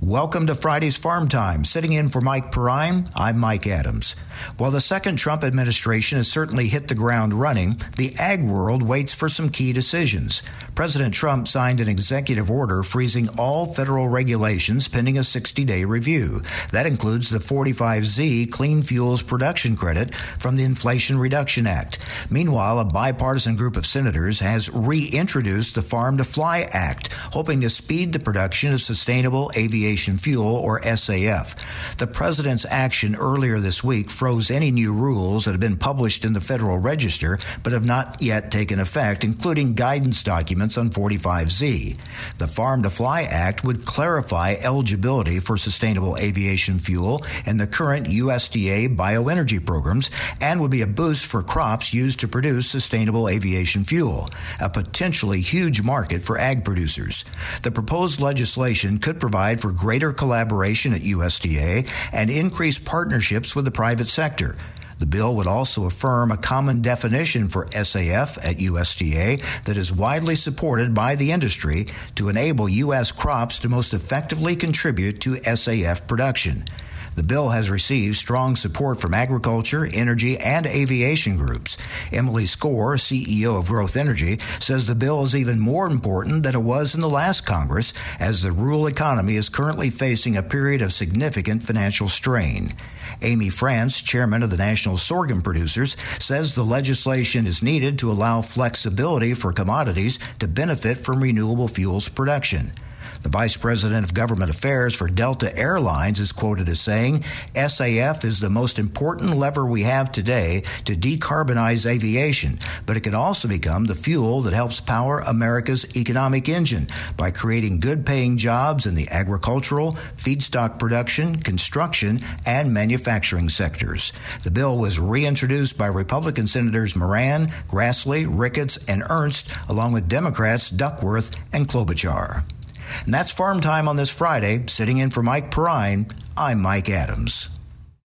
Welcome to Friday's Farm Time. Sitting in for Mike Perrine, I'm Mike Adams. While the second Trump administration has certainly hit the ground running, the ag world waits for some key decisions. President Trump signed an executive order freezing all federal regulations pending a 60-day review. That includes the 45Z Clean Fuels Production Credit from the Inflation Reduction Act. Meanwhile, a bipartisan group of senators has reintroduced the Farm to Fly Act, hoping to speed the production of sustainable aviation fuel, or SAF. The president's action earlier this week froze any new rules that have been published in the Federal Register but have not yet taken effect, including guidance documents on 45Z. The Farm to Fly Act would clarify eligibility for sustainable aviation fuel in the current USDA bioenergy programs and would be a boost for crops used to produce sustainable aviation fuel, a potentially huge market for ag producers. The proposed legislation could provide for greater collaboration at USDA and increase partnerships with the private sector. The bill would also affirm a common definition for SAF at USDA that is widely supported by the industry to enable U.S. crops to most effectively contribute to SAF production. The bill has received strong support from agriculture, energy, and aviation groups. Emily Skor, CEO of Growth Energy, says the bill is even more important than it was in the last Congress, as the rural economy is currently facing a period of significant financial strain. Amy France, chairman of the National Sorghum Producers, says the legislation is needed to allow flexibility for commodities to benefit from renewable fuels production. The Vice President of Government Affairs for Delta Airlines is quoted as saying, SAF is the most important lever we have today to decarbonize aviation, but it can also become the fuel that helps power America's economic engine by creating good-paying jobs in the agricultural, feedstock production, construction, and manufacturing sectors. The bill was reintroduced by Republican Senators Moran, Grassley, Ricketts, and Ernst, along with Democrats Duckworth and Klobuchar. And that's Farm Time on this Friday. Sitting in for Mike Perrine, I'm Mike Adams.